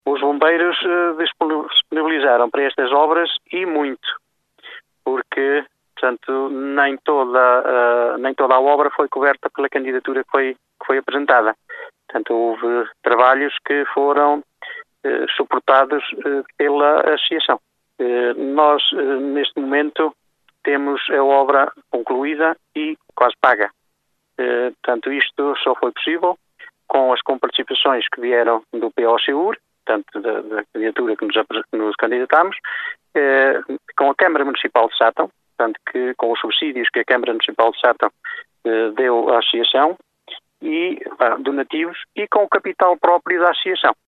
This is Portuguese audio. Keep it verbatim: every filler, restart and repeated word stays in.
Os bombeiros uh, disponibilizaram para estas obras e muito, porque, portanto, nem toda, uh, nem toda a obra foi coberta pela candidatura que foi, que foi apresentada. Portanto, houve trabalhos que foram uh, suportados uh, pela associação. Uh, nós, uh, neste momento, temos a obra concluída e quase paga. Uh, portanto, isto só foi possível com as comparticipações que vieram do P O C U R, portanto, da, da candidatura que nos, que nos candidatámos, eh, com a Câmara Municipal de Sátão, portanto, que, com os subsídios que a Câmara Municipal de Sátão eh, deu à associação, e ah, donativos, e com o capital próprio da associação.